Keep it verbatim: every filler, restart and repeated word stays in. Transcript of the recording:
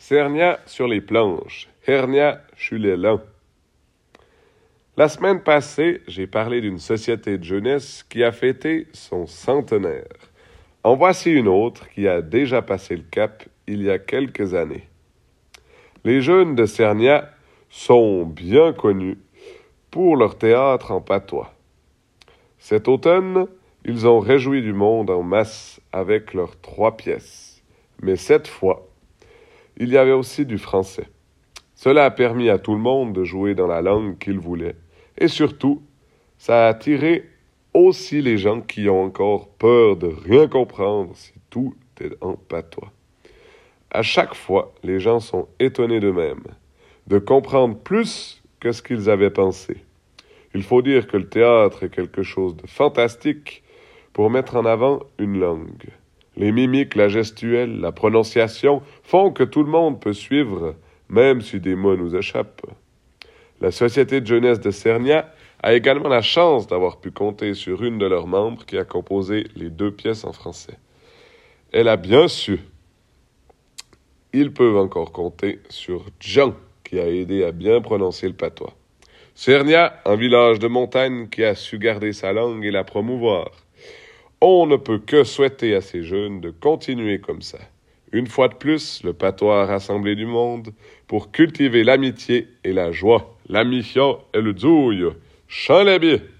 Cernia sur les planches, hernia chez les lents. La semaine passée, j'ai parlé d'une société de jeunesse qui a fêté son centenaire. En voici une autre qui a déjà passé le cap il y a quelques années. Les jeunes de Cernia sont bien connus pour leur théâtre en patois. Cet automne, ils ont réjoui du monde en masse avec leurs trois pièces. Mais cette fois, il y avait aussi du français. Cela a permis à tout le monde de jouer dans la langue qu'il voulait. Et surtout, ça a attiré aussi les gens qui ont encore peur de rien comprendre si tout est en patois. À chaque fois, les gens sont étonnés d'eux-mêmes, de comprendre plus que ce qu'ils avaient pensé. Il faut dire que le théâtre est quelque chose de fantastique pour mettre en avant une langue. Les mimiques, la gestuelle, la prononciation font que tout le monde peut suivre, même si des mots nous échappent. La Société de jeunesse de Cernia a également la chance d'avoir pu compter sur une de leurs membres qui a composé les deux pièces en français. Elle a bien su. Ils peuvent encore compter sur Jean, qui a aidé à bien prononcer le patois. Cernia, un village de montagne qui a su garder sa langue et la promouvoir. On ne peut que souhaiter à ces jeunes de continuer comme ça. Une fois de plus, le patois a rassemblé du monde pour cultiver l'amitié et la joie. L'amitié et le douille. Chant les biais.